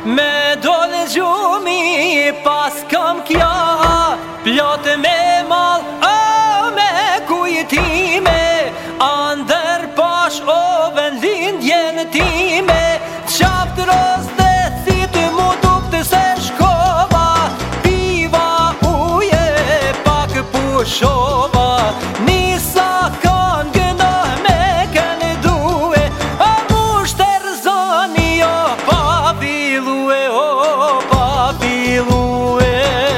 Me dole gjumi pas kam kja, plotë me mal, me kujtime, andër pash oven lindjen time, qapt roste si të mu dukte se shkova, piva uje pak pushova, nisa kanë gënoh me kënë duhe, a mushter zoni jo pa filue, o pa filue.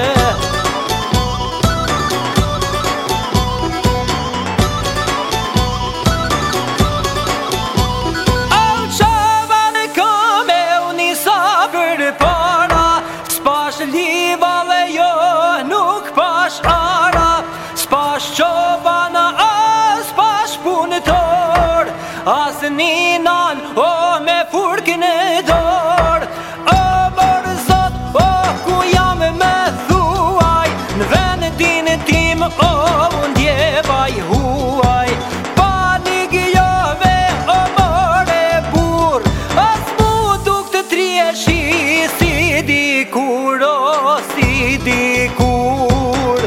Livale jo nuk pash ara, s'pash qobana, s'pash punëtor, as ninan, me furkin e dor. O mërë zot, ku jam me thuaj, në vendin tim, unë djevaj huaj. Panik jove, mërë bur, as mu duk të trieshi si dikur, si dikur.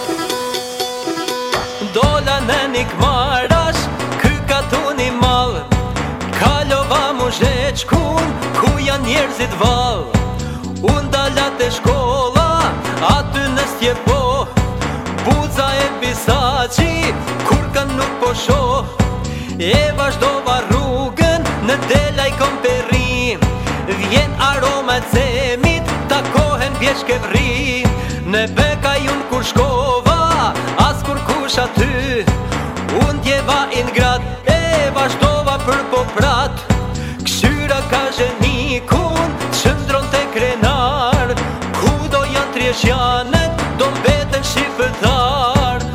Dola në një këmarash, këka tu një mal, kalova mu zheqkun, ku janë njerëzit val. Unë dalat e shkolla, aty në stjepo, buza e pisaci, kur kanë nuk po shoh. E vazhdova rrugën, në delaj kom perri, vjen aroma zemit, takohen vjeshke vri. Në beka jun kur shkova, as kur kush aty, unë djeva ingrat, e vazhdova për poprat. Këshyra ka zhenikun, qëndron të krenar, ku do janë trieshjanet, do mbeten shifëtar.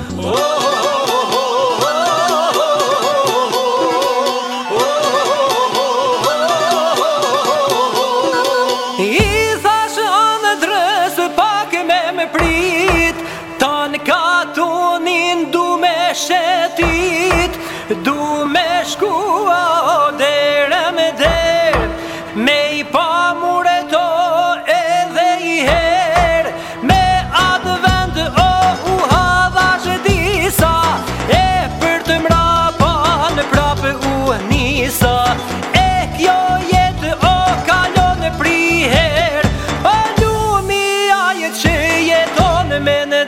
Shetit, du me shkua dere me der, me I pa mureto edhe I her, me atë vend u hadhash disa, e për të mrapa në prapë u nisa, e kjo jetë kalon priher, a lumi ajet që jeton me në